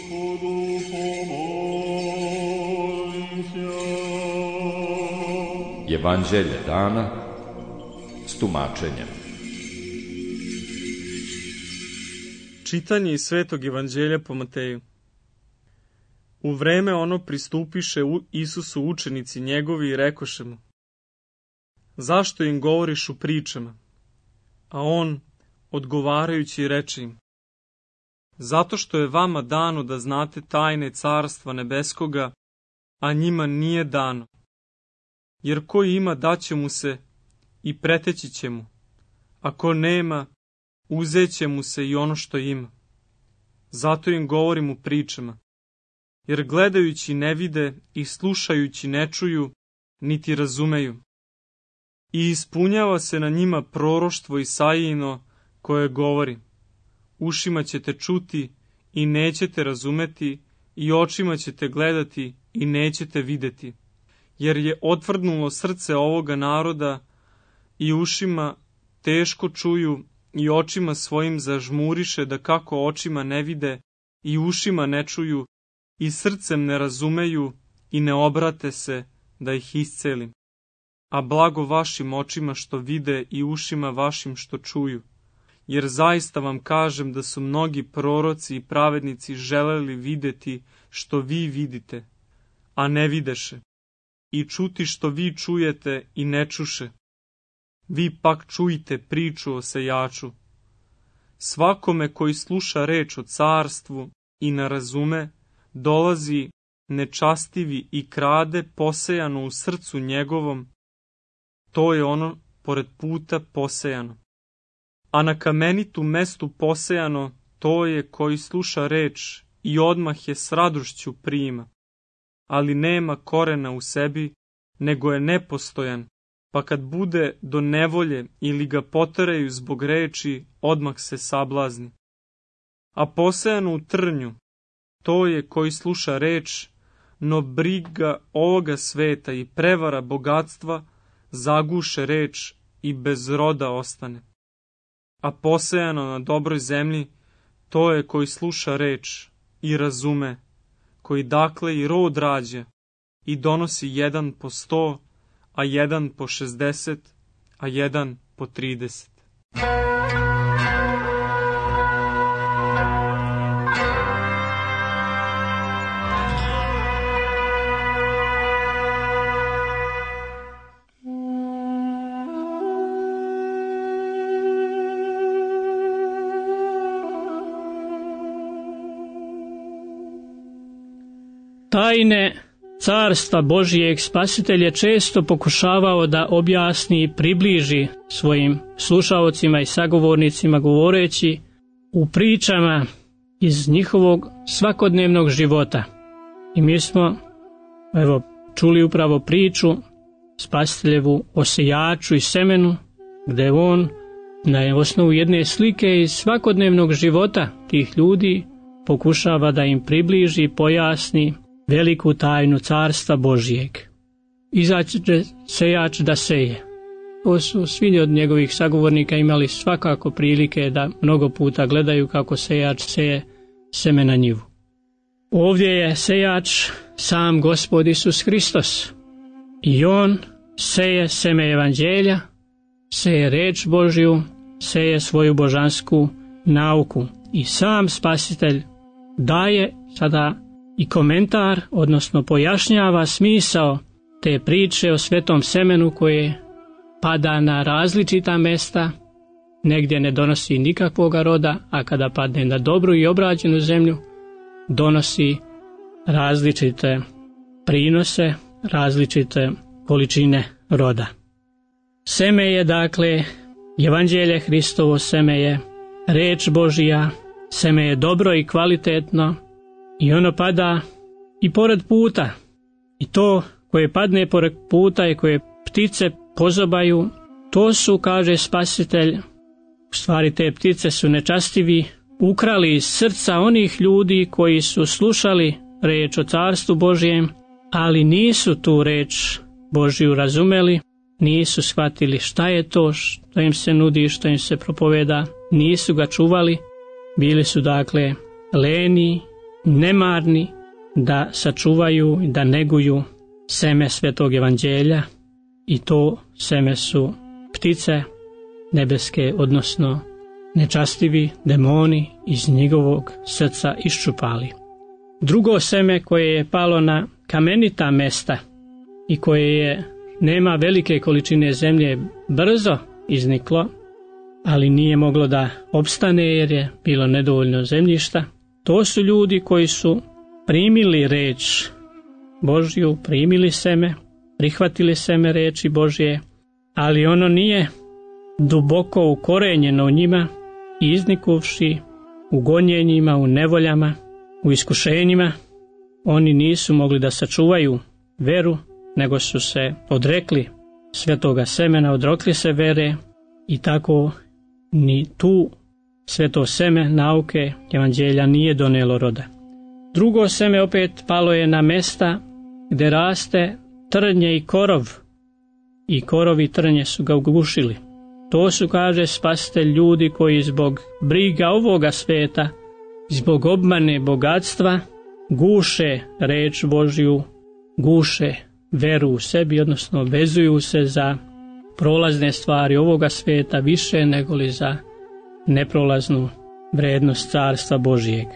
Evanđelje dana s tumačenjem. Čitanje iz Svetog evanđelja po Mateju. U vreme ono pristupiše Isusu učenici njegovi i rekoše mu: zašto im govoriš u pričama? A on, odgovarajući, reče im: zato što je vama dano da znate tajne carstva nebeskoga, a njima nije dano. Jer ko ima, daće mu se i preteći će mu, a ko nema, uzeće mu se i ono što ima. Zato im govorim u pričama, jer gledajući ne vide i slušajući ne čuju, niti razumeju. I ispunjava se na njima proroštvo Isaijino koje govori: ušima ćete čuti i nećete razumeti, i očima ćete gledati i nećete videti. Jer je otvrdnulo srce ovoga naroda i ušima teško čuju i očima svojim zažmuriše, da kako očima ne vide i ušima ne čuju i srcem ne razumeju i ne obrate se da ih iscelim. A blago vašim očima što vide i ušima vašim što čuju. Jer zaista vam kažem da su mnogi proroci i pravednici želeli vidjeti što vi vidite, a ne videše, i čuti što vi čujete i ne čuše. Vi pak čujte priču o sejaču. Svakome koji sluša reč o carstvu i ne razume, dolazi nečastivi i krade posejano u srcu njegovom. To je ono pored puta posejano. A na kamenitu mestu posejano, to je koji sluša reč i odmah je s radošću prima, ali nema korena u sebi, nego je nepostojan, pa kad bude do nevolje ili ga poteraju zbog reči, odmah se sablazni. A posejano u trnju, to je koji sluša reč, no briga ovoga sveta i prevara bogatstva zaguše reč i bez roda ostane. A posejano na dobroj zemlji, to je koji sluša reč i razume, koji dakle i rod rađa i donosi 1 po 100, a 1 po 60, a 1 po 30. Tajne carstva Božijeg Spasitelj je često pokušavao da objasni i približi svojim slušaocima i sagovornicima, govoreći u pričama iz njihovog svakodnevnog života. I mi smo čuli upravo priču Spasiteljevu o sejaču i semenu, gde on na osnovu jedne slike iz svakodnevnog života tih ljudi pokušava da im približi i pojasni veliku tajnu carstva Božijeg. Izaći će sejač da seje. To su svi od njegovih sagovornika imali svakako prilike da mnogo puta gledaju kako sejač seje seme na njivu. Ovdje je sejač sam Gospod Isus Hristos i on seje seme evanđelja, seje reč Božju, seje svoju božansku nauku i sam Spasitelj daje sada i komentar, odnosno pojašnjava smisao te priče o svetom semenu koje pada na različita mesta, negdje ne donosi nikakvoga roda, a kada padne na dobru i obrađenu zemlju, donosi različite prinose, različite količine roda. Seme je dakle evanđelje Hristovo, seme je reč Božija, seme je dobro i kvalitetno, i ono pada i pored puta. I to koje padne pored puta i koje ptice pozobaju, to su, kaže Spasitelj, u stvari te ptice su nečastivi, ukrali iz srca onih ljudi koji su slušali reč o carstvu Božijem, ali nisu tu reč Božiju razumeli, nisu shvatili šta je to što im se nudi, što im se propoveda, nisu ga čuvali, bili su dakle leni, nemarni da sačuvaju i da neguju seme Svetog Evanđelja, i to seme su ptice nebeske, odnosno nečastivi demoni iz njegovog srca iščupali. Drugo seme koje je palo na kamenita mesta i koje nema velike količine zemlje, brzo izniklo, ali nije moglo da opstane jer je bilo nedovoljno zemljišta. To su ljudi koji su primili reč Božju, primili seme, prihvatili seme reči Božje, ali ono nije duboko ukorenjeno u njima i iznikuvši u gonjenjima, u nevoljama, u iskušenjima, oni nisu mogli da sačuvaju veru, nego su se odrekli svetoga semena, odrekli se vere i tako ni tu sveto seme nauke Evanđelja nije donelo roda. Drugo seme opet palo je na mesta gde raste trnje i korov, i korov i trnje su ga ugušili. To su, kaže Spasitelj, ljudi koji zbog briga ovoga sveta, zbog obmane bogatstva, guše reč Božju, guše veru u sebi, odnosno vezuju se za prolazne stvari ovoga sveta više nego li za neprolaznu vrednost Carstva Božijeg.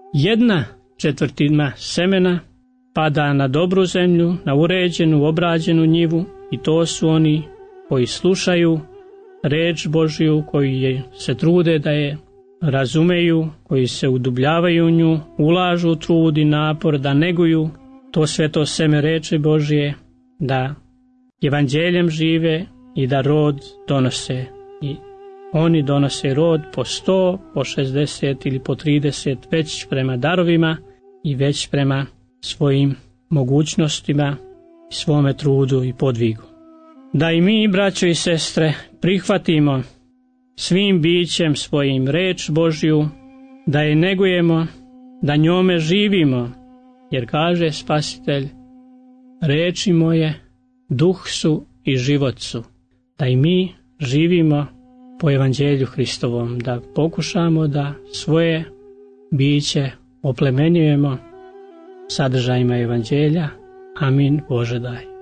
1/4 semena pada na dobru zemlju, na uređenu, obrađenu njivu, i to su oni koji slušaju reč Božju, koji se trude da je razumeju, koji se udubljavaju u nju, ulažu trud i napor da neguju to sveto seme reči Božje, da Evanđeljem žive i da rod donose. I oni donose rod po 100, po 60 ili po 30, već prema darovima i već prema svojim mogućnostima, svome trudu i podvigu. Da i mi, braćo i sestre, prihvatimo svim bićem svojim reč Božju, da je negujemo, da njome živimo, jer kaže Spasitelj, reči moje duh su i život su. Da i mi živimo po Evanđelju Hristovom, da pokušamo da svoje biće oplemenjujemo sadržajima Evanđelja. Amin, Bože daj.